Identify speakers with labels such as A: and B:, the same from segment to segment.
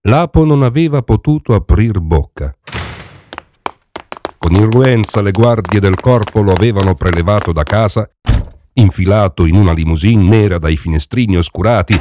A: Lapo non aveva potuto aprir bocca. Con irruenza le guardie del corpo lo avevano prelevato da casa, infilato in una limousine nera dai finestrini oscurati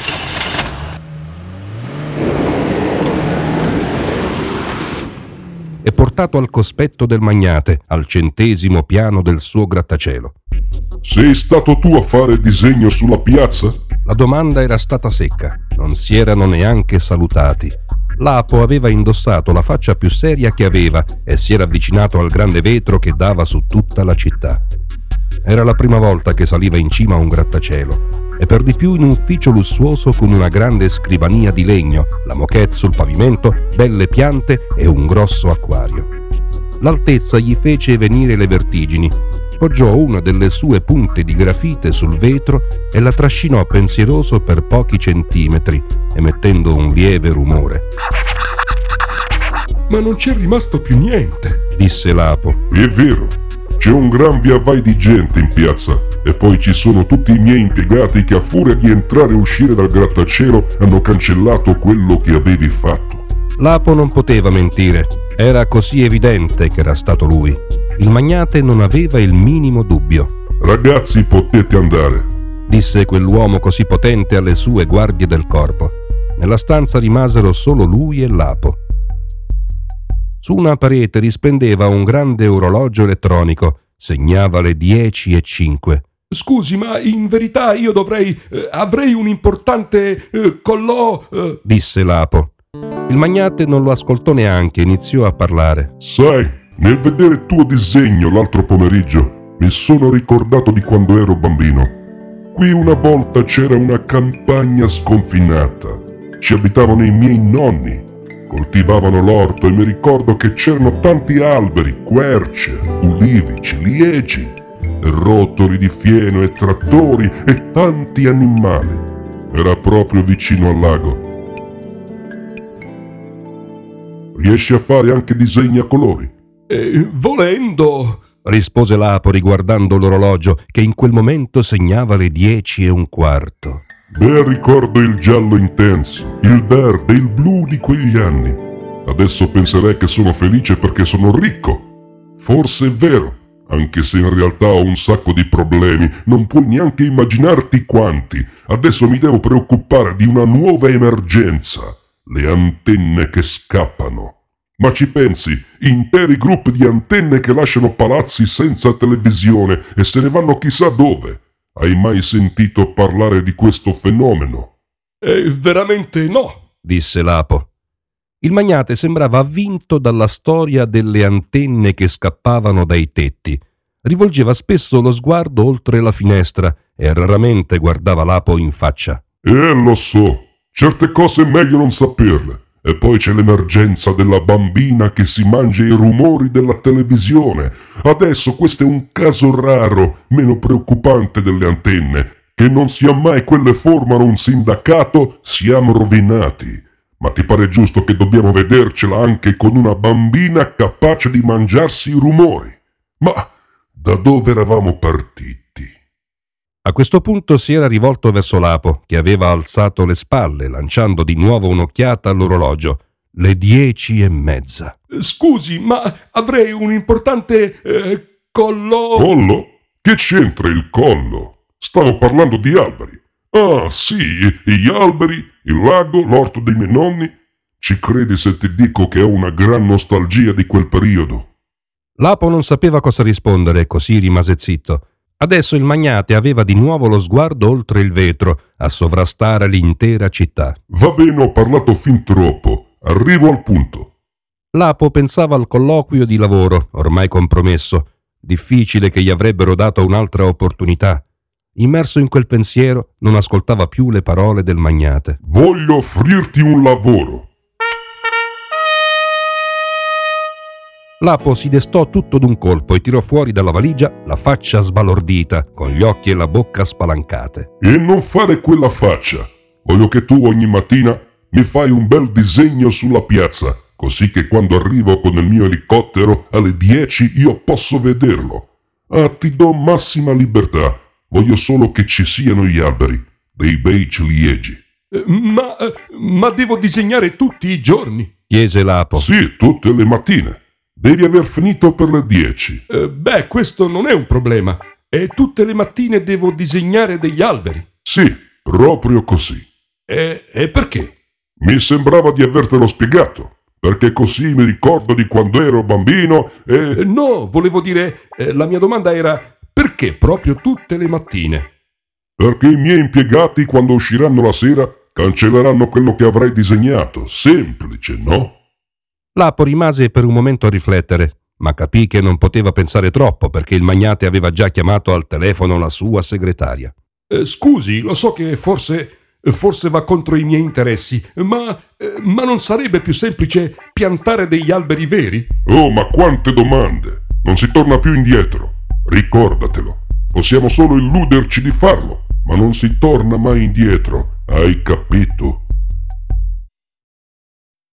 A: e portato al cospetto del magnate, al 100° piano del suo grattacielo.
B: Sei stato tu a fare disegno sulla piazza?
A: La domanda era stata secca, non si erano neanche salutati. Lapo aveva indossato la faccia più seria che aveva e si era avvicinato al grande vetro che dava su tutta la città. Era la prima volta che saliva in cima a un grattacielo, e per di più in un ufficio lussuoso con una grande scrivania di legno, la moquette sul pavimento, belle piante e un grosso acquario. L'altezza gli fece venire le vertigini. Poggiò una delle sue punte di grafite sul vetro e la trascinò pensieroso per pochi centimetri, emettendo un lieve rumore.
C: «Ma non c'è rimasto più niente»,
A: disse Lapo.
B: È vero, c'è un gran via vai di gente in piazza, e poi ci sono tutti i miei impiegati che a furia di entrare e uscire dal grattacielo hanno cancellato quello che avevi fatto.
A: Lapo non poteva mentire, era così evidente che era stato lui. Il magnate non aveva il minimo dubbio.
B: Ragazzi, potete andare,
A: disse quell'uomo così potente alle sue guardie del corpo. Nella stanza rimasero solo lui e Lapo. Su una parete risplendeva un grande orologio elettronico, segnava le 10:05.
C: «Scusi, ma in verità io avrei un importante
A: disse Lapo. Il magnate non lo ascoltò neanche, iniziò a parlare.
B: Sai, nel vedere il tuo disegno l'altro pomeriggio mi sono ricordato di quando ero bambino. Qui una volta c'era una campagna sconfinata. Ci abitavano i miei nonni. Coltivavano l'orto e mi ricordo che c'erano tanti alberi, querce, ulivi, ciliegi, rotoli di fieno e trattori e tanti animali. Era proprio vicino al lago. Riesci a fare anche disegni a colori?
C: Volendo»,
A: rispose Lapo riguardando l'orologio che in quel momento segnava le 10:15.
B: Beh, ricordo il giallo intenso, il verde, il blu di quegli anni. Adesso penserei che sono felice perché sono ricco. Forse è vero, anche se in realtà ho un sacco di problemi, non puoi neanche immaginarti quanti. Adesso mi devo preoccupare di una nuova emergenza, le antenne che scappano. Ma ci pensi, interi gruppi di antenne che lasciano palazzi senza televisione e se ne vanno chissà dove. Hai mai sentito parlare di questo fenomeno?
C: Veramente no»,
A: disse Lapo. Il magnate sembrava avvinto dalla storia delle antenne che scappavano dai tetti. Rivolgeva spesso lo sguardo oltre la finestra e raramente guardava Lapo in faccia.
B: Lo so, certe cose è meglio non saperle. E poi c'è l'emergenza della bambina che si mangia i rumori della televisione. Adesso questo è un caso raro, meno preoccupante delle antenne. Che non sia mai quelle formano un sindacato, siamo rovinati. Ma ti pare giusto che dobbiamo vedercela anche con una bambina capace di mangiarsi i rumori? Ma da dove eravamo partiti?
A: A questo punto si era rivolto verso Lapo, che aveva alzato le spalle, lanciando di nuovo un'occhiata all'orologio. Le 10:30.
C: «Scusi, ma avrei un importante collo...»
B: Collo? Che c'entra il collo? Stavo parlando di alberi. Ah, sì, gli alberi, il lago, l'orto dei miei nonni. Ci credi se ti dico che ho una gran nostalgia di quel periodo?
A: Lapo non sapeva cosa rispondere, così rimase zitto. Adesso il magnate aveva di nuovo lo sguardo oltre il vetro, a sovrastare l'intera città.
B: Va bene, ho parlato fin troppo. Arrivo al punto.
A: Lapo pensava al colloquio di lavoro, ormai compromesso. Difficile che gli avrebbero dato un'altra opportunità. Immerso in quel pensiero, non ascoltava più le parole del magnate.
B: Voglio offrirti un lavoro.
A: Lapo si destò tutto d'un colpo e tirò fuori dalla valigia la faccia sbalordita, con gli occhi e la bocca spalancate.
B: E non fare quella faccia. Voglio che tu ogni mattina mi fai un bel disegno sulla piazza, così che quando arrivo con il mio elicottero alle 10 io posso vederlo. Ah, ti do massima libertà. Voglio solo che ci siano gli alberi, dei bei ciliegi.
C: Ma devo disegnare tutti i giorni?
A: Chiese Lapo.
B: Sì, tutte le mattine. Devi aver finito per le 10.
C: Questo non è un problema. E tutte le mattine devo disegnare degli alberi.
B: Sì, proprio così.
C: E perché?
B: Mi sembrava di avertelo spiegato. Perché così mi ricordo di quando ero bambino e...
C: No, volevo dire, la mia domanda era perché proprio tutte le mattine?
B: Perché i miei impiegati quando usciranno la sera cancelleranno quello che avrai disegnato. Semplice, no?
A: Lapo rimase per un momento a riflettere, ma capì che non poteva pensare troppo perché il magnate aveva già chiamato al telefono la sua segretaria.
C: Scusi, lo so che forse va contro i miei interessi, ma non sarebbe più semplice piantare degli alberi veri?
B: Oh, ma quante domande! Non si torna più indietro. Ricordatelo. Possiamo solo illuderci di farlo, ma non si torna mai indietro. Hai capito?